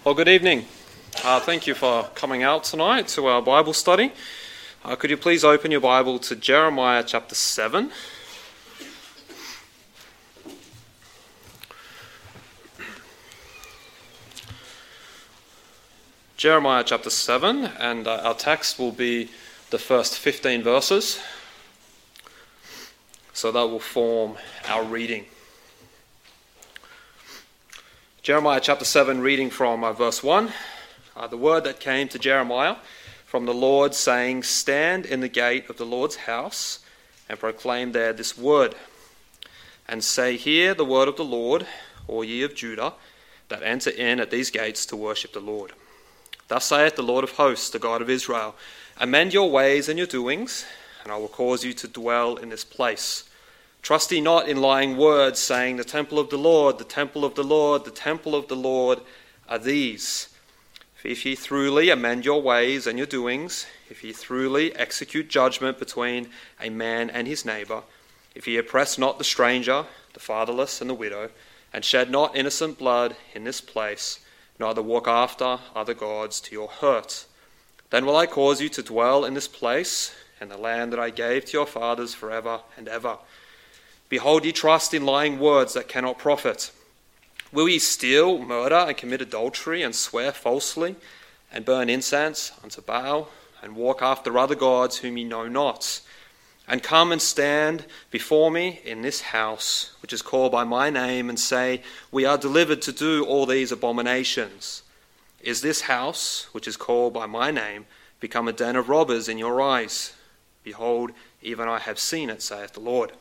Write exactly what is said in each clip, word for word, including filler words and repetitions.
Well, good evening. Uh, thank you for coming out tonight to our Bible study. Uh, could you please open your Bible to Jeremiah chapter seven? Jeremiah chapter seven, and uh, our text will be the first fifteen verses. So that will form our reading. Jeremiah chapter seven, reading from uh, verse one. Uh, the word that came to Jeremiah from the Lord, saying, "Stand in the gate of the Lord's house, and proclaim there this word. And say, Hear the word of the Lord, all ye of Judah, that enter in at these gates to worship the Lord. Thus saith the Lord of hosts, the God of Israel, Amend your ways and your doings, and I will cause you to dwell in this place. Trust ye not in lying words, saying, The temple of the Lord, the temple of the Lord, the temple of the Lord are these. For if ye truly amend your ways and your doings, if ye truly execute judgment between a man and his neighbour, if ye oppress not the stranger, the fatherless, and the widow, and shed not innocent blood in this place, neither walk after other gods to your hurt, then will I cause you to dwell in this place, in the land that I gave to your fathers forever and ever. Behold, ye trust in lying words that cannot profit. Will ye steal, murder, and commit adultery, and swear falsely, and burn incense unto Baal, and walk after other gods whom ye know not, and come and stand before me in this house, which is called by my name, and say, We are delivered to do all these abominations? Is this house, which is called by my name, become a den of robbers in your eyes? Behold, even I have seen it, saith the Lord.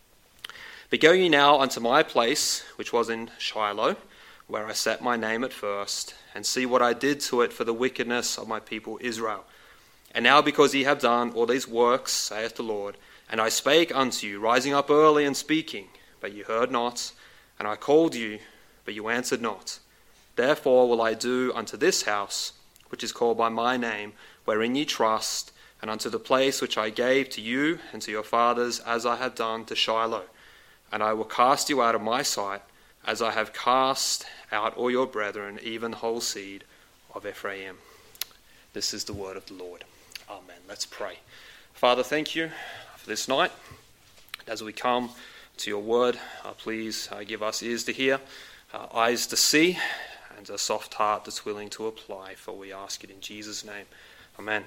But go ye now unto my place, which was in Shiloh, where I set my name at first, and see what I did to it for the wickedness of my people Israel. And now because ye have done all these works, saith the Lord, and I spake unto you, rising up early and speaking, but ye heard not, and I called you, but you answered not. Therefore will I do unto this house, which is called by my name, wherein ye trust, and unto the place which I gave to you and to your fathers, as I have done to Shiloh. And I will cast you out of my sight, as I have cast out all your brethren, even the whole seed of Ephraim." This is the word of the Lord. Amen. Let's pray. Father, thank you for this night. As we come to your word, uh, please uh, give us ears to hear, uh, eyes to see, and a soft heart that's willing to apply, for we ask it in Jesus' name. Amen.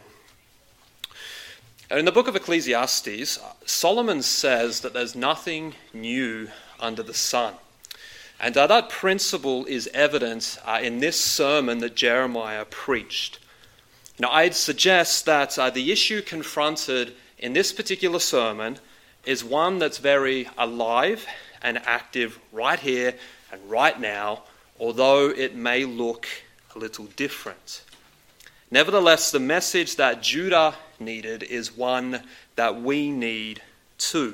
In the book of Ecclesiastes, Solomon says that there's nothing new under the sun. And uh, that principle is evident uh, in this sermon that Jeremiah preached. Now, I'd suggest that uh, the issue confronted in this particular sermon is one that's very alive and active right here and right now, although it may look a little different. Nevertheless, the message that Judah needed is one that we need too.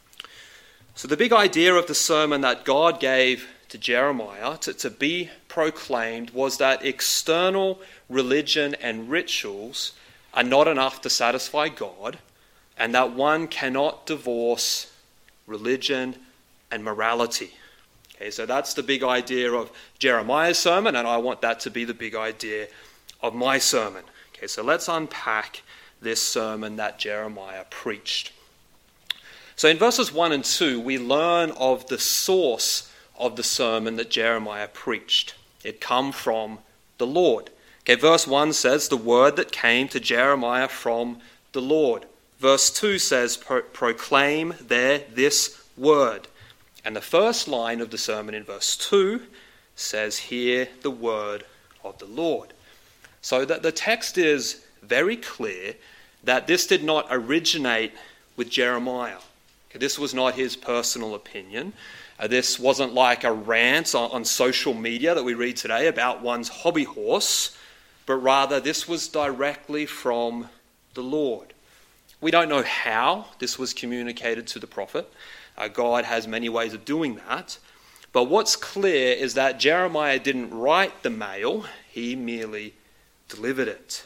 So the big idea of the sermon that God gave to Jeremiah to, to be proclaimed was that external religion and rituals are not enough to satisfy God, and that one cannot divorce religion and morality. Okay, so that's the big idea of Jeremiah's sermon, and I want that to be the big idea of my sermon. Okay, so let's unpack this sermon that Jeremiah preached. So in verses one and two, we learn of the source of the sermon that Jeremiah preached. It come from the Lord. Okay, verse one says, the word that came to Jeremiah from the Lord. Verse two says, Pro- proclaim there this word. And the first line of the sermon in verse two says, hear the word of the Lord. So that the text is very clear that this did not originate with Jeremiah. Okay, this was not his personal opinion. Uh, this wasn't like a rant on, on social media that we read today about one's hobby horse, but rather this was directly from the Lord. We don't know how this was communicated to the prophet. Uh, God has many ways of doing that. But what's clear is that Jeremiah didn't write the mail, he merely delivered it.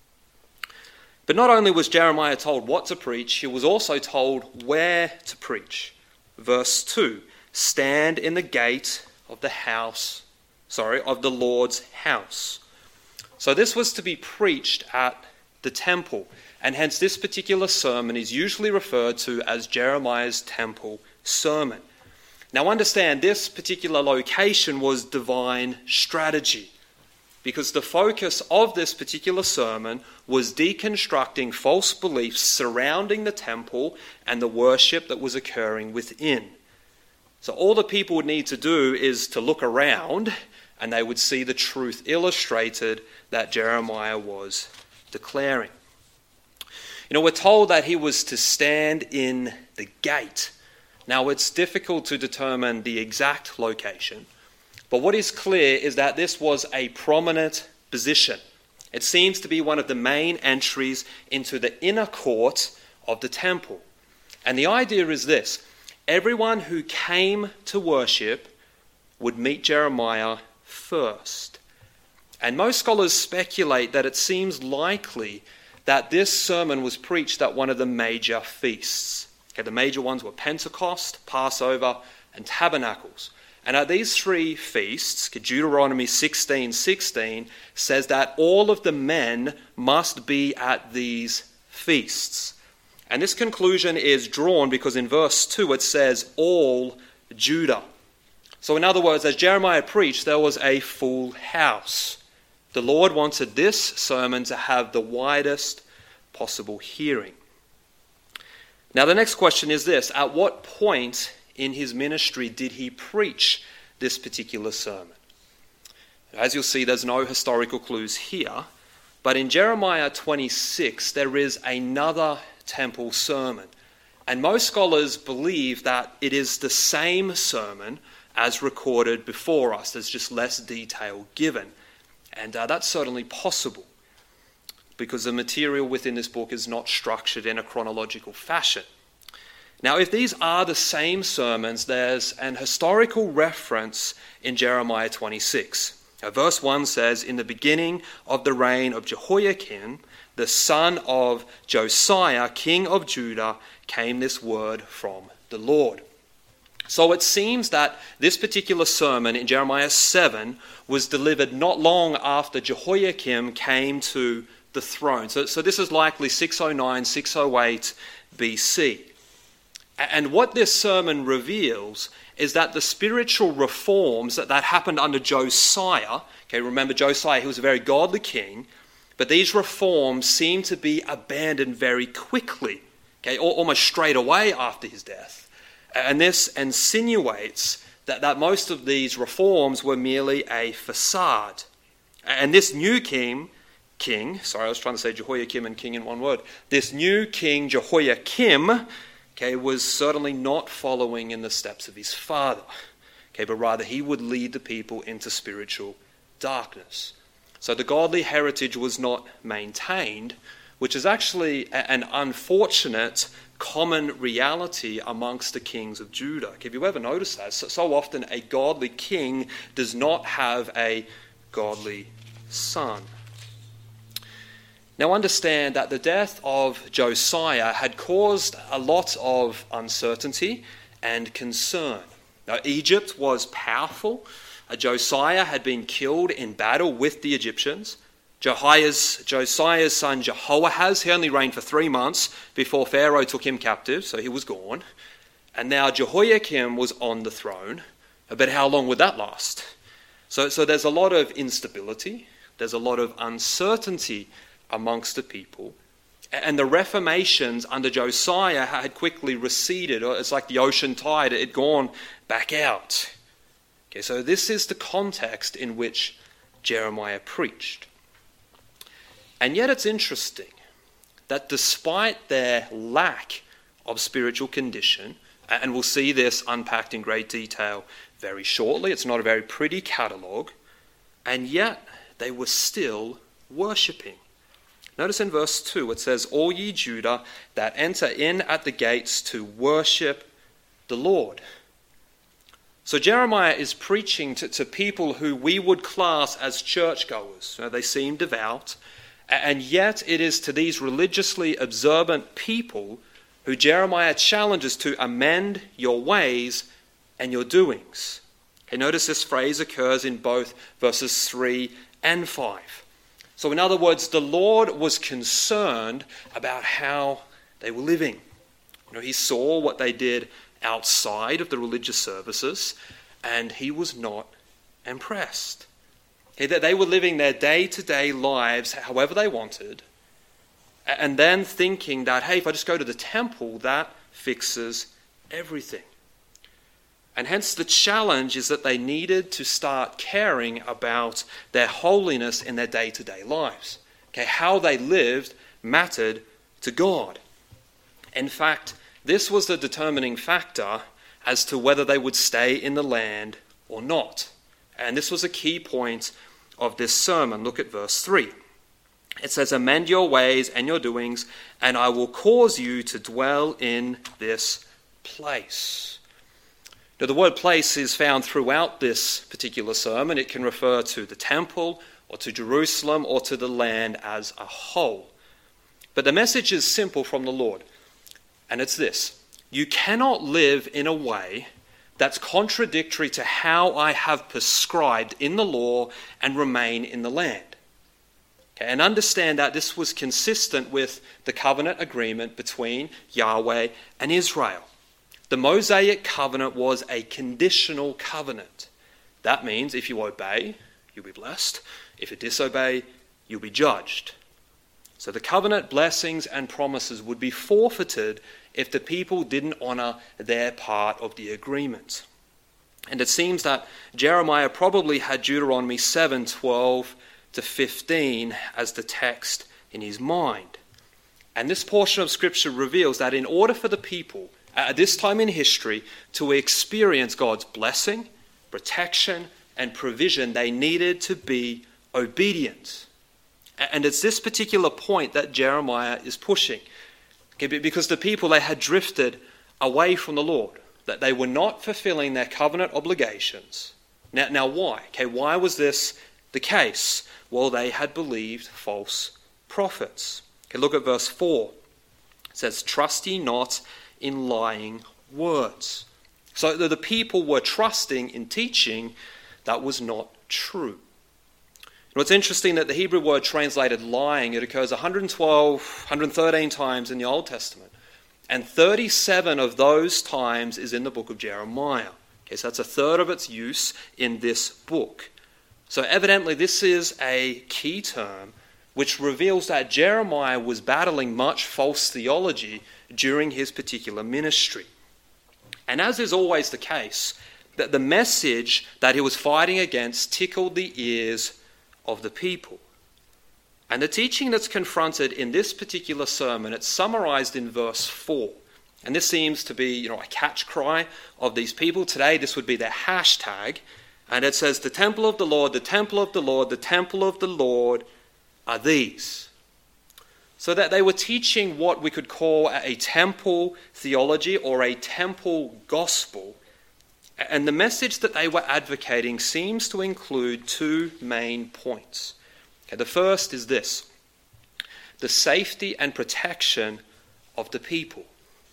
But not only was Jeremiah told what to preach, he was also told where to preach. Verse two, stand in the gate of the house sorry, of the Lord's house. So this was to be preached at the temple, and hence this particular sermon is usually referred to as Jeremiah's temple sermon. Now understand, this particular location was divine strategy, because the focus of this particular sermon was deconstructing false beliefs surrounding the temple and the worship that was occurring within. So all the people would need to do is to look around, and they would see the truth illustrated that Jeremiah was declaring. You know, we're told that he was to stand in the gate. Now, it's difficult to determine the exact location, but what is clear is that this was a prominent position. It seems to be one of the main entries into the inner court of the temple. And the idea is this: everyone who came to worship would meet Jeremiah first. And most scholars speculate that it seems likely that this sermon was preached at one of the major feasts. Okay, the major ones were Pentecost, Passover, and Tabernacles. And at these three feasts, Deuteronomy sixteen sixteen says that all of the men must be at these feasts. And this conclusion is drawn because in verse two it says, all Judah. So in other words, as Jeremiah preached, there was a full house. The Lord wanted this sermon to have the widest possible hearing. Now the next question is this: at what point in his ministry did he preach this particular sermon? As you'll see, there's no historical clues here, but in Jeremiah twenty-six there is another temple sermon. And most scholars believe that it is the same sermon as recorded before us. There's just less detail given. And uh, that's certainly possible, because the material within this book is not structured in a chronological fashion. Now, if these are the same sermons, there's an historical reference in Jeremiah twenty-six. Now, verse one says, in the beginning of the reign of Jehoiakim, the son of Josiah, king of Judah, came this word from the Lord. So it seems that this particular sermon in Jeremiah seven was delivered not long after Jehoiakim came to the throne. So, so this is likely six oh nine, six oh eight B C. And what this sermon reveals is that the spiritual reforms that, that happened under Josiah, okay, remember Josiah, he was a very godly king, but these reforms seem to be abandoned very quickly, okay, almost straight away after his death. And this insinuates that, that most of these reforms were merely a facade. And this new king, king, sorry, I was trying to say Jehoiakim and king in one word. This new king, Jehoiakim, okay, was certainly not following in the steps of his father. Okay, but rather he would lead the people into spiritual darkness. So the godly heritage was not maintained, which is actually an unfortunate common reality amongst the kings of Judah. Have you ever noticed that? So, so often a godly king does not have a godly son. Now understand that the death of Josiah had caused a lot of uncertainty and concern. Now, Egypt was powerful. Uh, Josiah had been killed in battle with the Egyptians. Josiah's, Josiah's son Jehoahaz, he only reigned for three months before Pharaoh took him captive, so he was gone. And now Jehoiakim was on the throne. But how long would that last? So, so there's a lot of instability. There's a lot of uncertainty amongst the people. And the reformations under Josiah had quickly receded. It's like the ocean tide, it had gone back out. Okay, so this is the context in which Jeremiah preached. And yet it's interesting that despite their lack of spiritual condition, and we'll see this unpacked in great detail very shortly, it's not a very pretty catalogue, and yet they were still worshipping. Notice in verse two it says, all ye Judah that enter in at the gates to worship the Lord. So Jeremiah is preaching to, to people who we would class as churchgoers. You know, they seem devout. And yet it is to these religiously observant people who Jeremiah challenges to amend your ways and your doings. Okay, notice this phrase occurs in both verses three and five. So in other words, the Lord was concerned about how they were living. You know, he saw what they did outside of the religious services, and he was not impressed. Okay, that they were living their day-to-day lives however they wanted, and then thinking that, hey, if I just go to the temple, that fixes everything. And hence the challenge is that they needed to start caring about their holiness in their day-to-day lives. Okay, how they lived mattered to God. In fact, this was the determining factor as to whether they would stay in the land or not. And this was a key point of this sermon. Look at verse three. It says, "Amend your ways and your doings, and I will cause you to dwell in this place." Now, the word place is found throughout this particular sermon. It can refer to the temple or to Jerusalem or to the land as a whole. But the message is simple from the Lord, and it's this: you cannot live in a way that's contradictory to how I have prescribed in the law and remain in the land. Okay, and understand that this was consistent with the covenant agreement between Yahweh and Israel. The Mosaic covenant was a conditional covenant. That means if you obey, you'll be blessed. If you disobey, you'll be judged. So the covenant blessings and promises would be forfeited if the people didn't honor their part of the agreement. And it seems that Jeremiah probably had Deuteronomy seven, twelve to fifteen as the text in his mind. And this portion of Scripture reveals that in order for the people at this time in history to experience God's blessing, protection, and provision, they needed to be obedient. And it's this particular point that Jeremiah is pushing. Okay, because the people, they had drifted away from the Lord, that they were not fulfilling their covenant obligations. Now, now why? Okay, why was this the case? Well, they had believed false prophets. Okay, look at verse four. It says, "Trust ye not in lying words." So the people were trusting in teaching that was not true. You know, it's interesting that the Hebrew word translated lying, it occurs one hundred twelve, one hundred thirteen times in the Old Testament. And thirty-seven of those times is in the book of Jeremiah. Okay, so that's a third of its use in this book. So evidently this is a key term which reveals that Jeremiah was battling much false theology during his particular ministry. And as is always the case, that the message that he was fighting against tickled the ears of the people. And the teaching that's confronted in this particular sermon, it's summarized in verse four. And this seems to be, you know, a catch cry of these people. Today this would be their hashtag. And it says, "The temple of the Lord, the temple of the Lord, the temple of the Lord are these." So that they were teaching what we could call a temple theology or a temple gospel. And the message that they were advocating seems to include two main points. Okay, the first is this: the safety and protection of the people.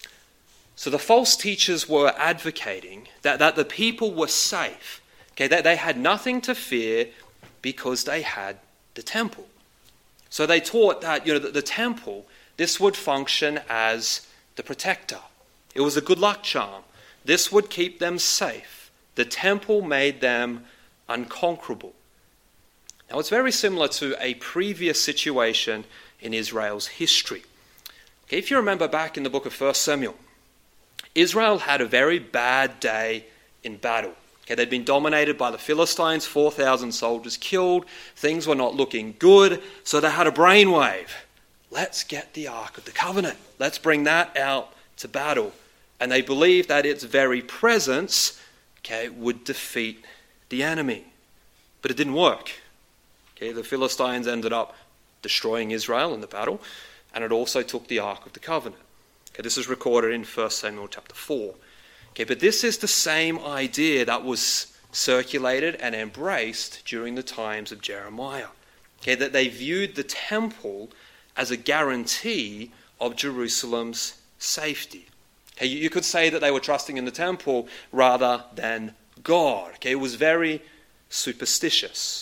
So the false teachers were advocating that, that the people were safe, okay, that they had nothing to fear because they had the temple. So they taught that, you know, that the temple, this would function as the protector. It was a good luck charm. This would keep them safe. The temple made them unconquerable. Now it's very similar to a previous situation in Israel's history. Okay, if you remember back in the book of First Samuel, Israel had a very bad day in battle. Okay, they'd been dominated by the Philistines, four thousand soldiers killed. Things were not looking good, so they had a brainwave. Let's get the Ark of the Covenant. Let's bring that out to battle. And they believed that its very presence, okay, would defeat the enemy. But it didn't work. Okay, the Philistines ended up destroying Israel in the battle, and it also took the Ark of the Covenant. Okay, this is recorded in First Samuel chapter four. Okay, but this is the same idea that was circulated and embraced during the times of Jeremiah. Okay, that they viewed the temple as a guarantee of Jerusalem's safety. Okay, you could say that they were trusting in the temple rather than God. Okay, it was very superstitious.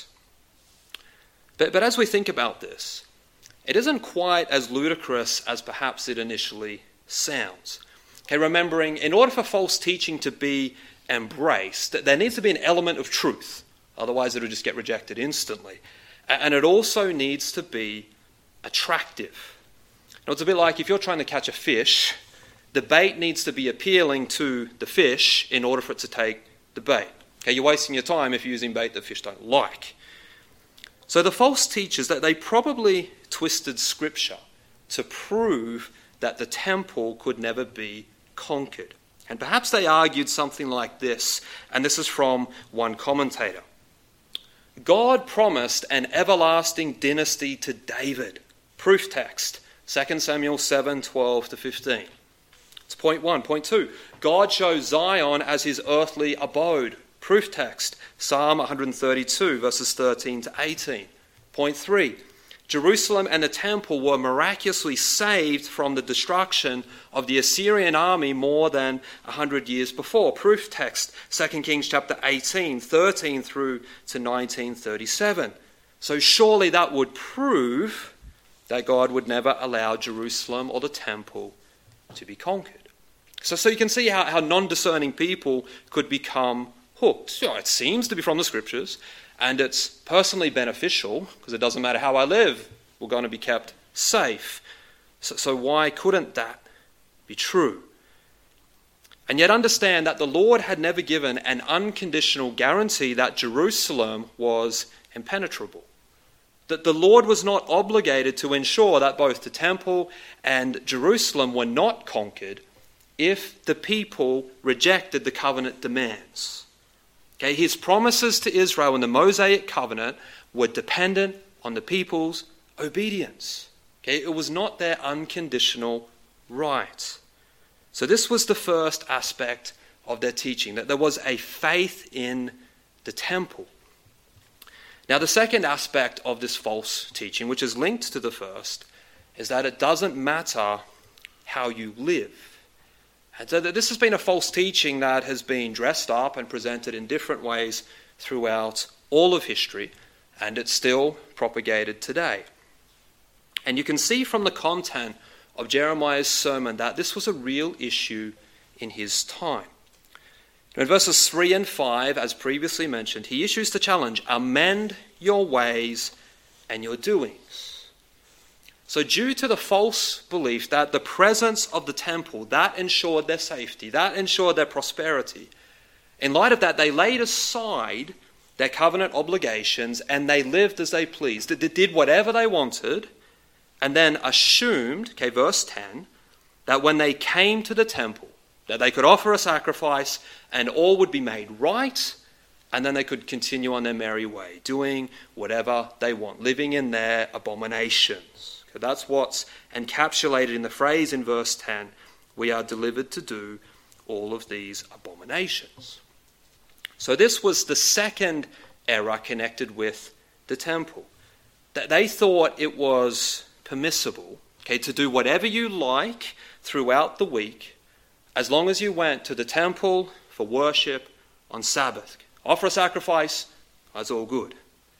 But, but as we think about this, it isn't quite as ludicrous as perhaps it initially sounds. Okay, remembering, in order for false teaching to be embraced, there needs to be an element of truth. Otherwise, it'll just get rejected instantly. And it also needs to be attractive. Now, it's a bit like if you're trying to catch a fish, the bait needs to be appealing to the fish in order for it to take the bait. Okay, you're wasting your time if you're using bait that fish don't like. So the false teachers, that they probably twisted Scripture to prove that the temple could never be conquered. And perhaps they argued something like this, and this is from one commentator. God promised an everlasting dynasty to David. Proof text, Second Samuel seven, twelve to fifteen. It's point one. Point two, God chose Zion as his earthly abode. Proof text, Psalm one thirty-two, verses thirteen to eighteen. Point three, Jerusalem and the temple were miraculously saved from the destruction of the Assyrian army more than one hundred years before. Proof text, Second Kings chapter eighteen, thirteen through to nineteen thirty-seven. So surely that would prove that God would never allow Jerusalem or the temple to be conquered. So, so you can see how, how non-discerning people could become hooked. Sure, it seems to be from the Scriptures, and it's personally beneficial, because it doesn't matter how I live, we're going to be kept safe. So, so why couldn't that be true? And yet understand that the Lord had never given an unconditional guarantee that Jerusalem was impenetrable. That the Lord was not obligated to ensure that both the temple and Jerusalem were not conquered if the people rejected the covenant demands. Okay, his promises to Israel in the Mosaic covenant were dependent on the people's obedience. Okay, it was not their unconditional right. So this was the first aspect of their teaching, that there was a faith in the temple. Now, the second aspect of this false teaching, which is linked to the first, is that it doesn't matter how you live. And so this has been a false teaching that has been dressed up and presented in different ways throughout all of history, and it's still propagated today. And you can see from the content of Jeremiah's sermon that this was a real issue in his time. In verses three and five, as previously mentioned, he issues the challenge, amend your ways and your doings. So due to the false belief that the presence of the temple, that ensured their safety, that ensured their prosperity, in light of that, they laid aside their covenant obligations and they lived as they pleased. They did whatever they wanted and then assumed, okay, verse ten, that when they came to the temple, that they could offer a sacrifice and all would be made right, and then they could continue on their merry way, doing whatever they want, living in their abominations. Okay, that's what's encapsulated in the phrase in verse ten, we are delivered to do all of these abominations. So this was the second error connected with the temple. That they thought it was permissible, okay, to do whatever you like throughout the week, as long as you went to the temple for worship on Sabbath. Offer a sacrifice, that's all good.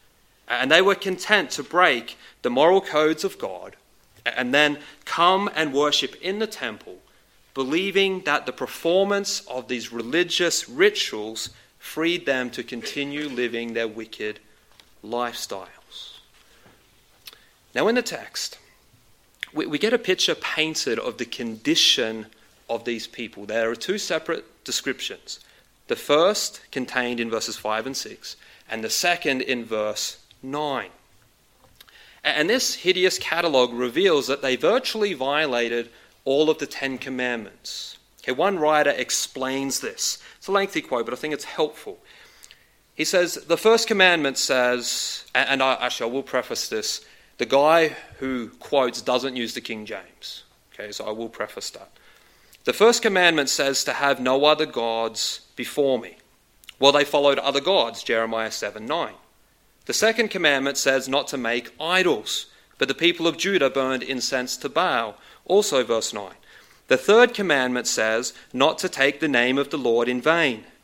And they were content to break the moral codes of God and then come and worship in the temple, believing that the performance of these religious rituals freed them to continue living their wicked lifestyles. Now in the text, we, we get a picture painted of the condition of these people. There are two separate descriptions. The first contained in verses five and six, and the second in verse nine. And this hideous catalogue reveals that they virtually violated all of the Ten Commandments. Okay, one writer explains this. It's a lengthy quote, but I think it's helpful. He says, the first commandment says, and I, actually I will preface this, the guy who quotes doesn't use the King James. Okay, so I will preface that. The first commandment says to have no other gods before me. Well, they followed other gods, Jeremiah seven nine. The second commandment says not to make idols, but the people of Judah burned incense to Baal, also verse nine. The third commandment says not to take the name of the Lord in vain,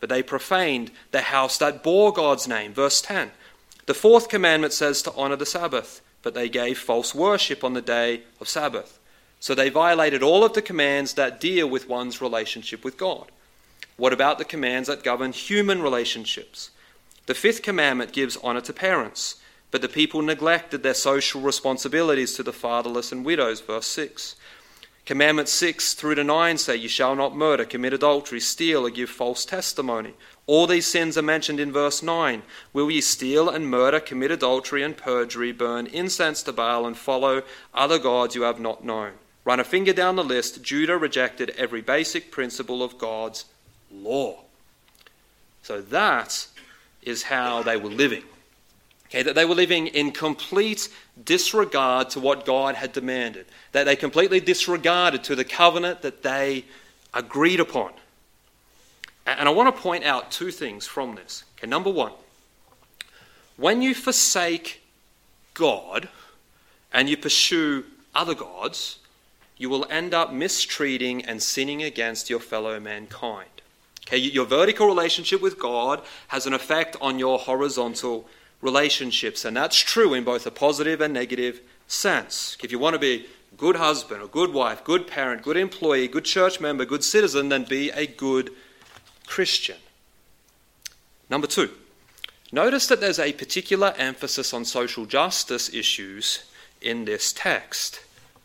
but they profaned the house that bore God's name. Verse ten. The fourth commandment says to honor the Sabbath, but they gave false worship on the day of Sabbath. So they violated all of the commands that deal with one's relationship with God. What about the commands that govern human relationships? The fifth commandment gives honor to parents, but the people neglected their social responsibilities to the fatherless and widows. Verse six. Commandments six through to nine say, you shall not murder, commit adultery, steal, or give false testimony. All these sins are mentioned in verse nine. Will ye steal and murder, commit adultery and perjury, burn incense to Baal, and follow other gods you have not known? Run a finger down the list. Judah rejected every basic principle of God's law. So that is how they were living. Okay, that they were living in complete disregard to what God had demanded. That they completely disregarded to the covenant that they agreed upon. And I want to point out two things from this. Okay, number one, when you forsake God and you pursue other gods, you will end up mistreating and sinning against your fellow mankind. Okay, your vertical relationship with God has an effect on your horizontal relationships, and that's true in both a positive and negative sense. If you want to be a good husband, a good wife, good parent, good employee, good church member, good citizen, then be a good Christian. Number two, notice that there's a particular emphasis on social justice issues in this text.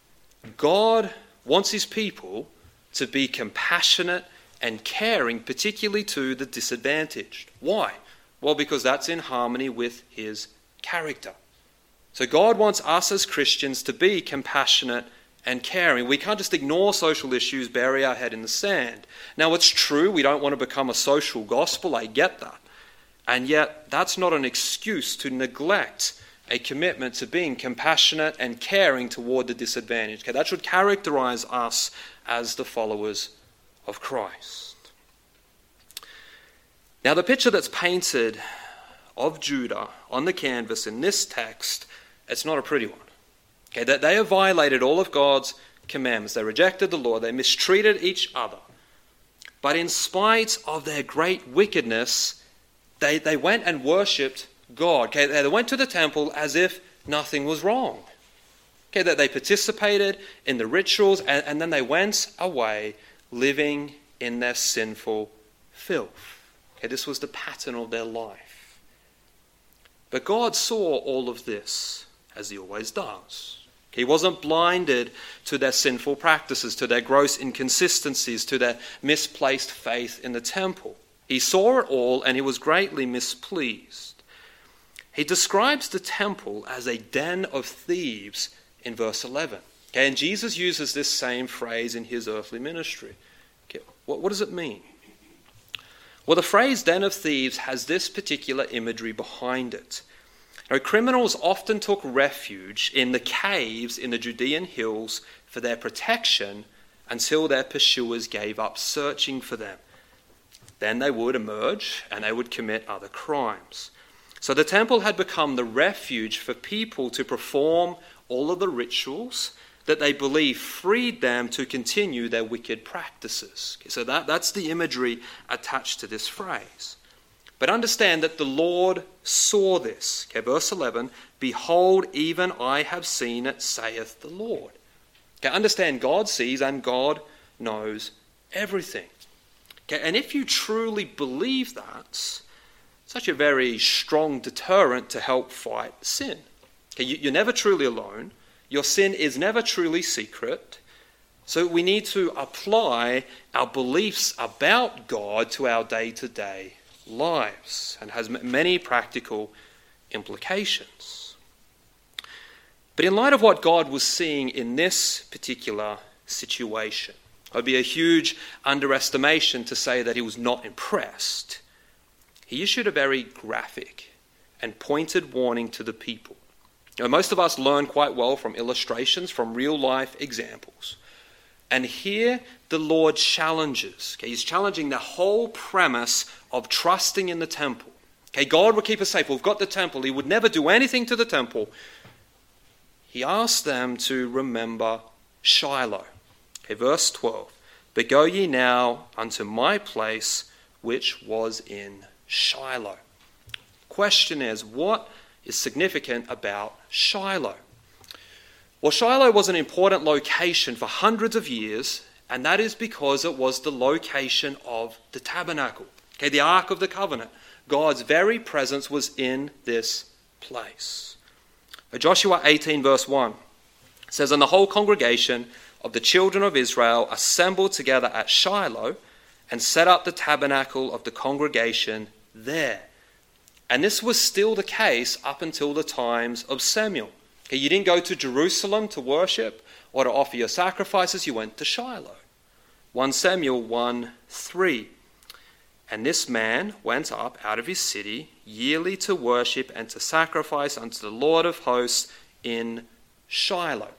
God wants his people to be compassionate and caring, particularly to the disadvantaged. Why? Well, because that's in harmony with his character. So God wants us as Christians to be compassionate and caring. We can't just ignore social issues, bury our head in the sand. Now, it's true, we don't want to become a social gospel, I get that. And yet, that's not an excuse to neglect a commitment to being compassionate and caring toward the disadvantaged. Okay, that should characterize us as the followers of Christ. Now, the picture that's painted of Judah on the canvas in this text, it's not a pretty one. Okay, that they have violated all of God's commandments. They rejected the law. They mistreated each other. But in spite of their great wickedness, they, they went and worshipped God. Okay, they went to the temple as if nothing was wrong. Okay, that they participated in the rituals and, and then they went away living in their sinful filth. Okay, this was the pattern of their life. But God saw all of this, as he always does. He wasn't blinded to their sinful practices, to their gross inconsistencies, to their misplaced faith in the temple. He saw it all and he was greatly mispleased. He describes the temple as a den of thieves in verse eleven. Okay, and Jesus uses this same phrase in his earthly ministry. Okay, what, what does it mean? Well, the phrase den of thieves has this particular imagery behind it. Now, criminals often took refuge in the caves in the Judean hills for their protection until their pursuers gave up searching for them. Then they would emerge and they would commit other crimes. So the temple had become the refuge for people to perform all of the rituals that they believed freed them to continue their wicked practices. Okay, so that, that's the imagery attached to this phrase. But understand that the Lord saw this. Okay, verse eleven, behold, even I have seen it, saith the Lord. Okay, understand God sees and God knows everything. Okay, and if you truly believe that, it's such a very strong deterrent to help fight sin. Okay, you, you're never truly alone. Your sin is never truly secret. So we need to apply our beliefs about God to our day-to-day lives, and has many practical implications. But in light of what God was seeing in this particular situation, it would be a huge underestimation to say that he was not impressed. He issued a very graphic and pointed warning to the people. You know, most of us learn quite well from illustrations, from real-life examples. And here the Lord challenges. Okay, he's challenging the whole premise of trusting in the temple. Okay, God would keep us safe. We've got the temple. He would never do anything to the temple. He asked them to remember Shiloh. Okay, verse twelve. But go ye now unto my place which was in Shiloh. Question is, what is significant about Shiloh? Well, Shiloh was an important location for hundreds of years, and that is because it was the location of the tabernacle, okay, the Ark of the Covenant. God's very presence was in this place. Joshua eighteen verse one says, "And the whole congregation of the children of Israel assembled together at Shiloh and set up the tabernacle of the congregation there." And this was still the case up until the times of Samuel. Okay, you didn't go to Jerusalem to worship or to offer your sacrifices, you went to Shiloh. First Samuel one three. "And this man went up out of his city yearly to worship and to sacrifice unto the Lord of hosts in Shiloh."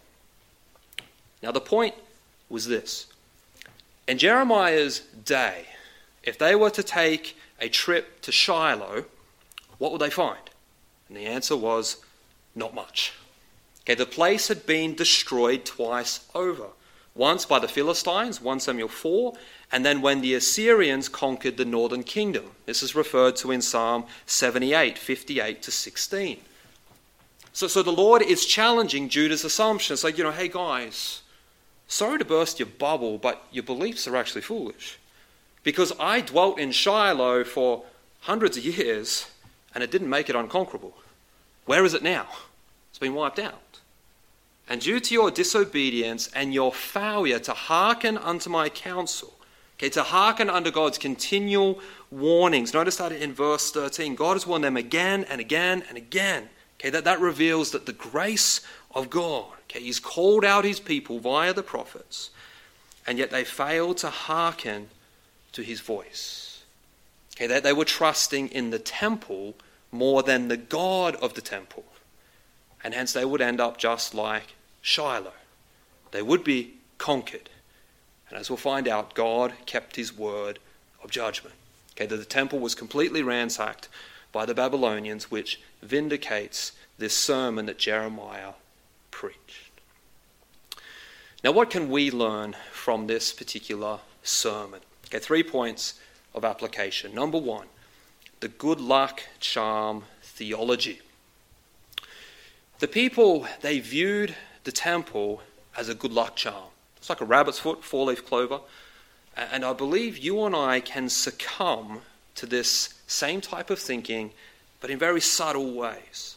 Now the point was this. In Jeremiah's day, if they were to take a trip to Shiloh, what would they find? And the answer was not much. Okay, the place had been destroyed twice over. Once by the Philistines, First Samuel four, and then when the Assyrians conquered the northern kingdom. This is referred to in Psalm seventy-eight, fifty-eight to sixteen. So, so the Lord is challenging Judah's assumptions. Like, you know, hey guys, sorry to burst your bubble, but your beliefs are actually foolish. Because I dwelt in Shiloh for hundreds of years, and it didn't make it unconquerable. Where is it now? It's been wiped out. And due to your disobedience and your failure to hearken unto my counsel, okay, to hearken unto God's continual warnings. Notice that in verse thirteen, God has warned them again and again and again. Okay, that, that reveals that the grace of God, okay, he's called out his people via the prophets, and yet they failed to hearken to his voice. Okay, they, they were trusting in the temple more than the God of the temple. And hence they would end up just like Shiloh. They would be conquered. And as we'll find out, God kept his word of judgment. Okay, that the temple was completely ransacked by the Babylonians, which vindicates this sermon that Jeremiah preached. Now, what can we learn from this particular sermon? Okay, three points of application. Number one, the good luck charm theology. The people, they viewed the temple as a good luck charm. It's like a rabbit's foot, four-leaf clover. And I believe you and I can succumb to this same type of thinking, but in very subtle ways.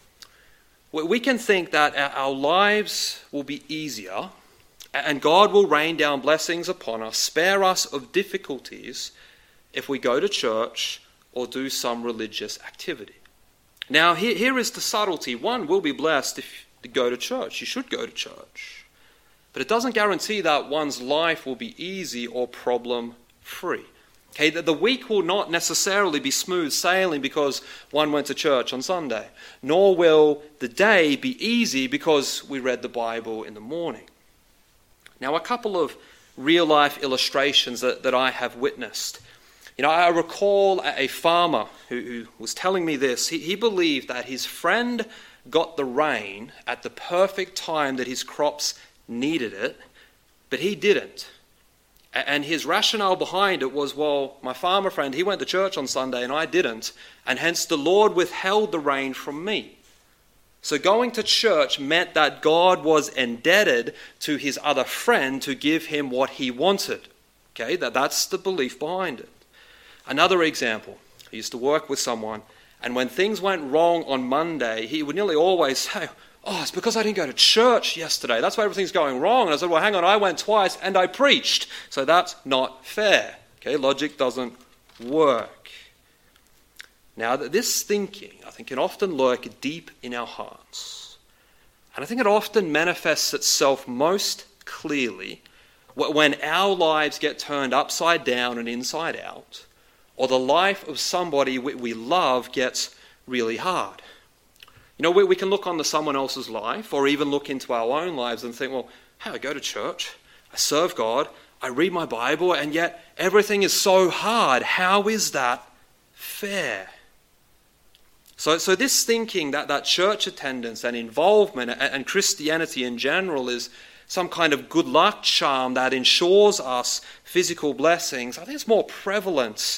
We can think that our lives will be easier and God will rain down blessings upon us, spare us of difficulties if we go to church or do some religious activity. Now, here, here is the subtlety. One will be blessed if you go to church. You should go to church. But it doesn't guarantee that one's life will be easy or problem-free. Okay, the week will not necessarily be smooth sailing because one went to church on Sunday. Nor will the day be easy because we read the Bible in the morning. Now, a couple of real-life illustrations that, that I have witnessed. You know, I recall a farmer who, who was telling me this. He, he believed that his friend got the rain at the perfect time that his crops needed it, but he didn't. And his rationale behind it was, well, my farmer friend, he went to church on Sunday and I didn't, and hence the Lord withheld the rain from me. So going to church meant that God was indebted to his other friend to give him what he wanted. Okay, that, that's the belief behind it. Another example, I used to work with someone, and when things went wrong on Monday, he would nearly always say, oh, it's because I didn't go to church yesterday. That's why everything's going wrong. And I said, well, hang on, I went twice and I preached. So that's not fair. Okay, logic doesn't work. Now, this thinking, I think, can often lurk deep in our hearts. And I think it often manifests itself most clearly when our lives get turned upside down and inside out, or the life of somebody we love gets really hard. You know, we, we can look onto someone else's life or even look into our own lives and think, well, hey, I go to church, I serve God, I read my Bible, and yet everything is so hard. How is that fair? So, so this thinking that, that church attendance and involvement and, and Christianity in general is some kind of good luck charm that ensures us physical blessings, I think it's more prevalent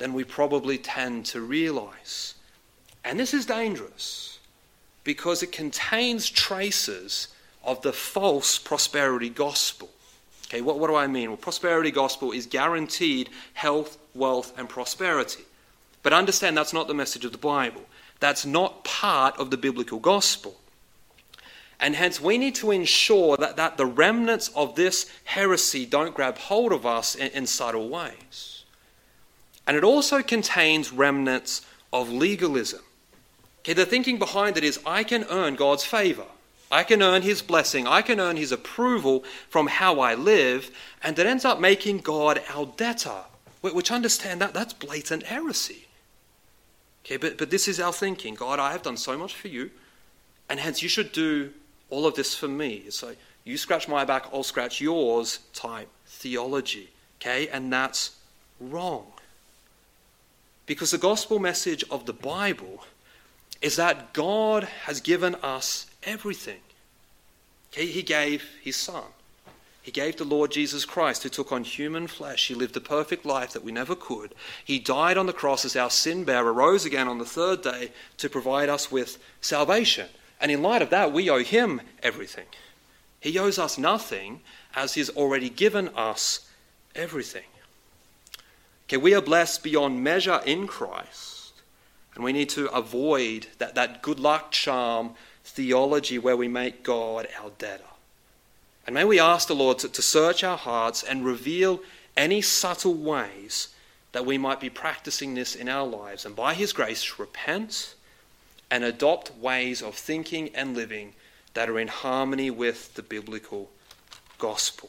than we probably tend to realize. And this is dangerous because it contains traces of the false prosperity gospel. Okay, what, what do I mean? Well, prosperity gospel is guaranteed health, wealth, and prosperity. But understand that's not the message of the Bible. That's not part of the biblical gospel. And hence we need to ensure that, that the remnants of this heresy don't grab hold of us in, in subtle ways. And it also contains remnants of legalism. Okay, the thinking behind it is I can earn God's favor. I can earn his blessing. I can earn his approval from how I live. And it ends up making God our debtor. Which, understand that that's blatant heresy. Okay, but, but this is our thinking. God, I have done so much for you. And hence you should do all of this for me. So you scratch my back, I'll scratch yours type theology. Okay, and that's wrong. Because the gospel message of the Bible is that God has given us everything. Okay, he gave his son. He gave the Lord Jesus Christ, who took on human flesh. He lived the perfect life that we never could. He died on the cross as our sin bearer, rose again on the third day to provide us with salvation. And in light of that, we owe him everything. He owes us nothing, as he's already given us everything. Okay, we are blessed beyond measure in Christ, and we need to avoid that, that good luck charm theology where we make God our debtor. And may we ask the Lord to, to search our hearts and reveal any subtle ways that we might be practicing this in our lives, and by his grace repent and adopt ways of thinking and living that are in harmony with the biblical gospel.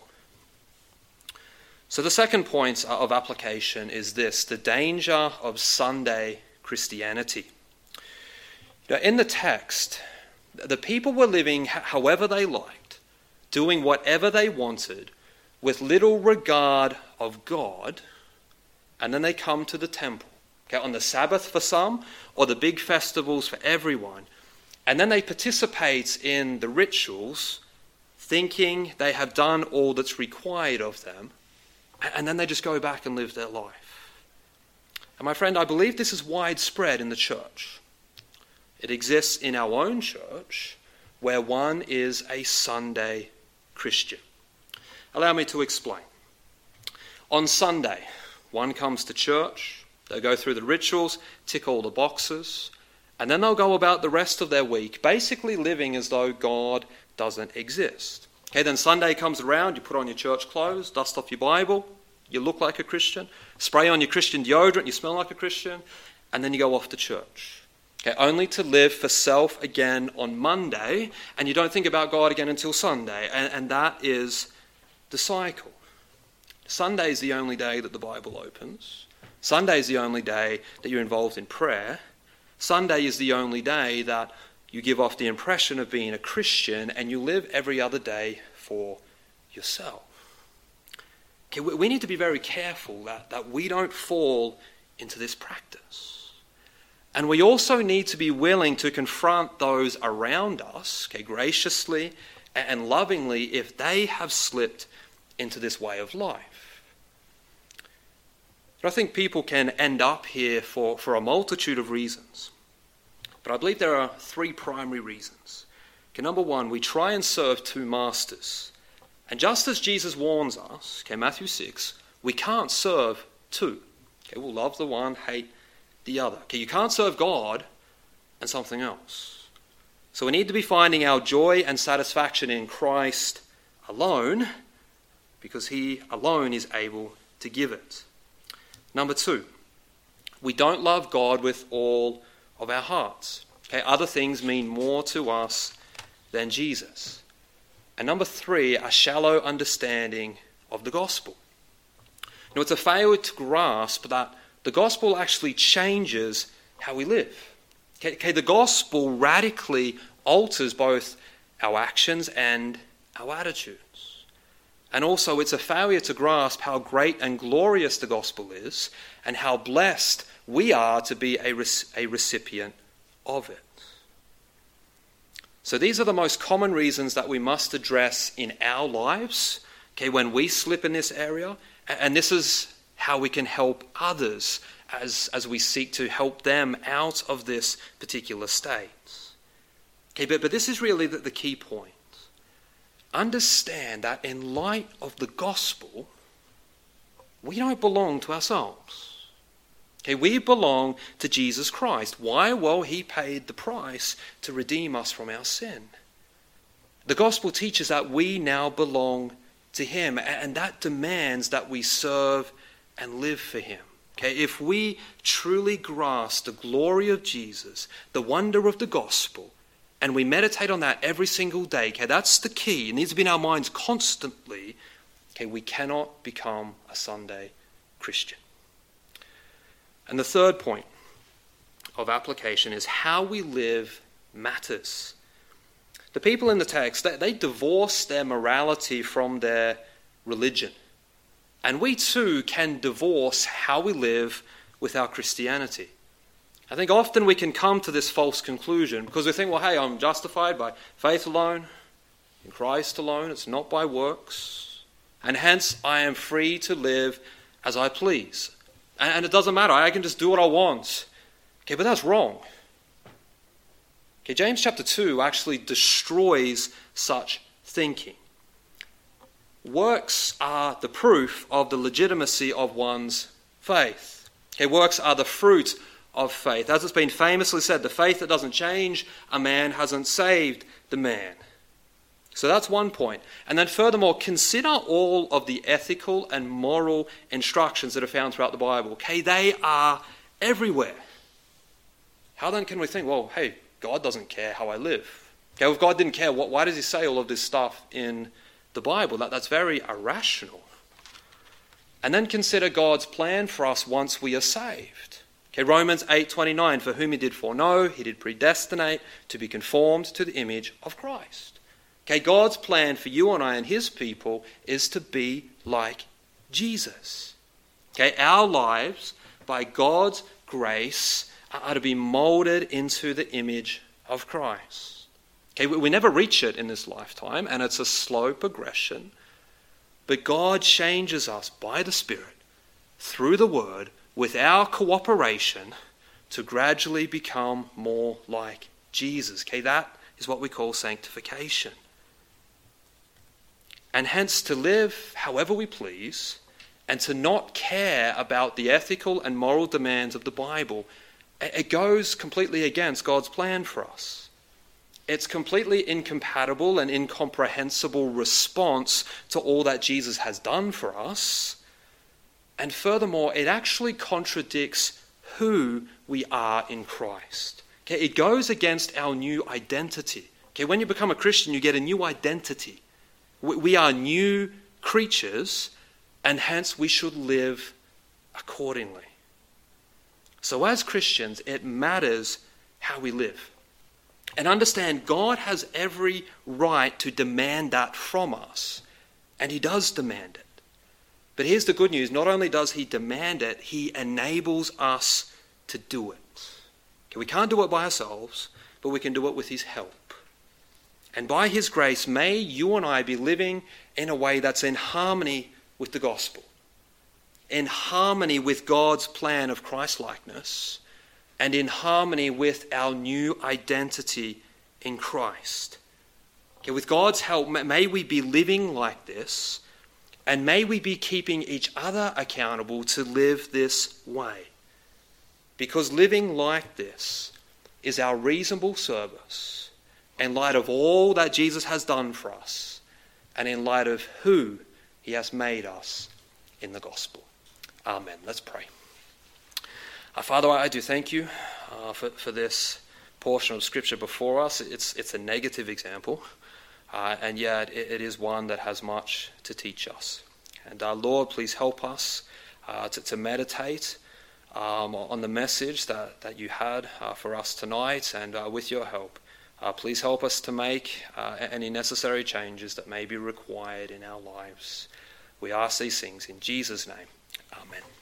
So the second point of application is this: the danger of Sunday Christianity. Now, in the text, the people were living however they liked, doing whatever they wanted, with little regard of God, and then they come to the temple, okay, on the Sabbath for some, or the big festivals for everyone, and then they participate in the rituals, thinking they have done all that's required of them, and then they just go back and live their life. And my friend, I believe this is widespread in the church. It exists in our own church, where one is a Sunday Christian. Allow me to explain. On Sunday, one comes to church, they go through the rituals, tick all the boxes, and then they'll go about the rest of their week basically living as though God doesn't exist. Okay, then Sunday comes around, you put on your church clothes, dust off your Bible, you look like a Christian, spray on your Christian deodorant, you smell like a Christian, and then you go off to church. Okay, only to live for self again on Monday, and you don't think about God again until Sunday, and, and that is the cycle. Sunday is the only day that the Bible opens. Sunday is the only day that you're involved in prayer. Sunday is the only day that you give off the impression of being a Christian, and you live every other day for yourself. Okay, we need to be very careful that, that we don't fall into this practice. And we also need to be willing to confront those around us, okay, graciously and lovingly, if they have slipped into this way of life. But I think people can end up here for, for a multitude of reasons. But I believe there are three primary reasons. Okay, number one, we try and serve two masters. And just as Jesus warns us, okay, Matthew six, we can't serve two. Okay, we'll love the one, hate the other. Okay, you can't serve God and something else. So we need to be finding our joy and satisfaction in Christ alone, because he alone is able to give it. Number two, we don't love God with all of our hearts. Okay, other things mean more to us than Jesus. And number three, a shallow understanding of the gospel. Now, it's a failure to grasp that the gospel actually changes how we live. Okay, okay, the gospel radically alters both our actions and our attitudes. And also, it's a failure to grasp how great and glorious the gospel is, and how blessed we are to be a, a recipient of it. So these are the most common reasons that we must address in our lives, okay, when we slip in this area, and this is how we can help others as, as we seek to help them out of this particular state. Okay, but, but this is really the, the key point. Understand that in light of the gospel, we don't belong to ourselves. Okay, we belong to Jesus Christ. Why? Well, he paid the price to redeem us from our sin. The gospel teaches that we now belong to him, and that demands that we serve and live for him. Okay, if we truly grasp the glory of Jesus, the wonder of the gospel, and we meditate on that every single day, okay, that's the key. It needs to be in our minds constantly. Okay, we cannot become a Sunday Christian. And the third point of application is how we live matters. The people in the text, they, they divorce their morality from their religion. And we too can divorce how we live with our Christianity. I think often we can come to this false conclusion because we think, well, hey, I'm justified by faith alone, in Christ alone, it's not by works, and hence I am free to live as I please. And, and it doesn't matter, I can just do what I want. Okay, but that's wrong. Okay, James chapter two actually destroys such thinking. Works are the proof of the legitimacy of one's faith. Okay, works are the fruit of faith. As it's been famously said, the faith that doesn't change a man hasn't saved the man. So that's one point. And then furthermore, consider all of the ethical and moral instructions that are found throughout the Bible. Okay, they are everywhere. How then can we think, well, hey, God doesn't care how I live. Okay, well, if God didn't care, what, why does he say all of this stuff in the Bible? That, that's very irrational. And then consider God's plan for us once we are saved. Okay, Romans eight twenty-nine, for whom he did foreknow, he did predestinate to be conformed to the image of Christ. Okay, God's plan for you and I and his people is to be like Jesus. Okay, our lives, by God's grace, are to be molded into the image of Christ. Okay, we, we never reach it in this lifetime, and it's a slow progression. But God changes us by the Spirit, through the Word, with our cooperation, to gradually become more like Jesus. Okay, that is what we call sanctification. And hence to live however we please, and to not care about the ethical and moral demands of the Bible, it goes completely against God's plan for us. It's completely incompatible and incomprehensible response to all that Jesus has done for us. And furthermore, it actually contradicts who we are in Christ. Okay, it goes against our new identity. Okay, when you become a Christian, you get a new identity. We are new creatures, and hence we should live accordingly. So as Christians, it matters how we live. And understand, God has every right to demand that from us. And he does demand it. But here's the good news. Not only does he demand it, he enables us to do it. Okay, we can't do it by ourselves, but we can do it with his help. And by his grace, may you and I be living in a way that's in harmony with the gospel, in harmony with God's plan of Christ-likeness, and in harmony with our new identity in Christ. Okay, with God's help, may we be living like this, and may we be keeping each other accountable to live this way. Because living like this is our reasonable service in light of all that Jesus has done for us, and in light of who he has made us in the gospel. Amen. Let's pray. Uh, Father, I do thank you uh, for, for this portion of Scripture before us. It's, it's a negative example, uh, and yet it, it is one that has much to teach us. And uh, Lord, please help us uh, to, to meditate um, on the message that, that you had uh, for us tonight, and uh, with your help, uh, please help us to make uh, any necessary changes that may be required in our lives. We ask these things in Jesus' name. Amen.